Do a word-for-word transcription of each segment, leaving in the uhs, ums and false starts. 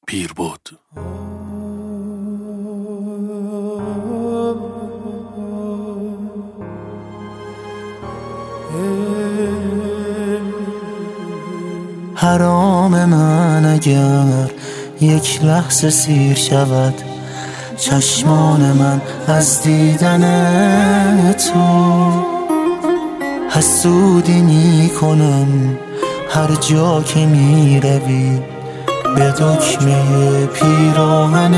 پیر بود. حرام من اگر یک لحظه سیر شود چشمان من از دیدن تو. حسودی می کنم هر جا که می روی به دکمه پیراهن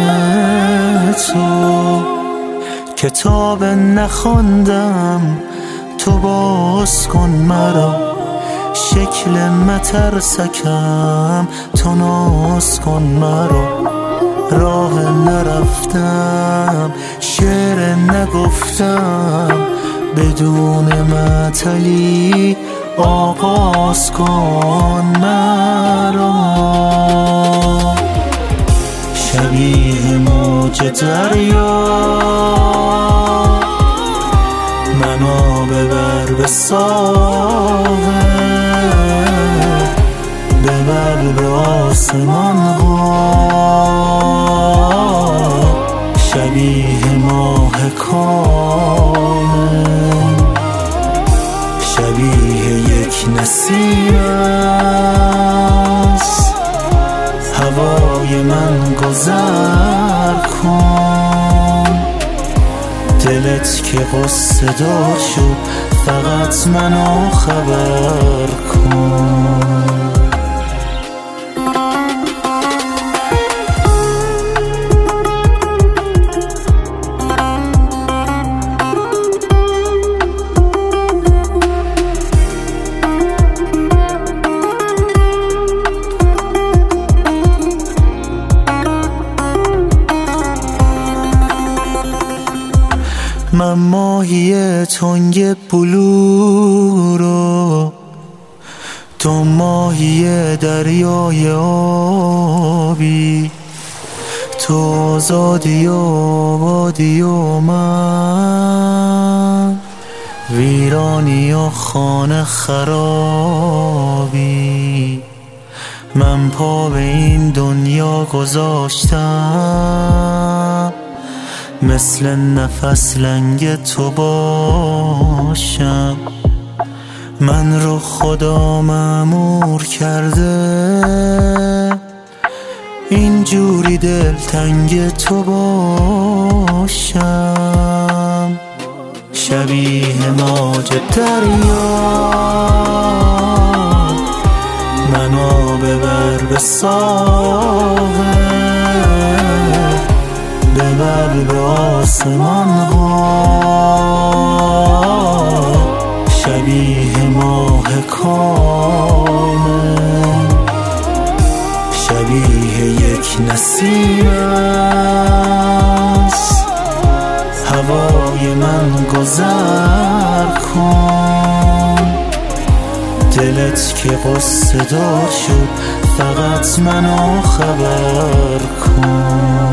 تو. کتاب نخواندم تو باز کن مرا، شکل مترسکم تو ناز کن مرا. راه نرفتم شعر نگفتم بدون مطلی آغاز کن مرا. شبیه موج دریا منو ببر به ساحل، ببر به آسمان ها. شبیه ماه کامل، شبیه یک نسیم است. هوای من گذر کن، دلت که قصه دار شد فقط منو خبر کن. من ماهی تنگ بلو رو، تو ماهی دریای آبی. تو آزادی و آبادی و من ویرانی و خانه خرابی. من پا به این دنیا گذاشتم مثل نفس لنگ تو باشم. من رو خدا مأمور کرده اینجوری دلتنگ تو باشم. شبیه موج دریا منو ببر به ساحل، ببر به آسمان ها. شبیه ماه کامل، شبیه یک نسیم است. هوای من گذر کن، دلت که قصه دار شد فقط منو خبر کن.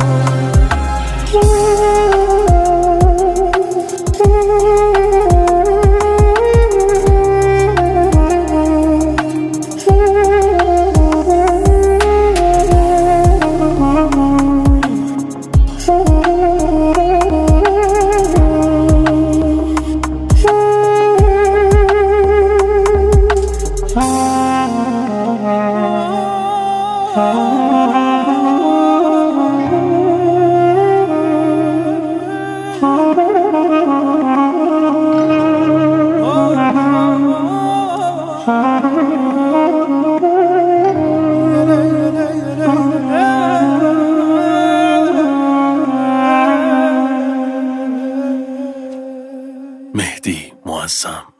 مهدی معظم.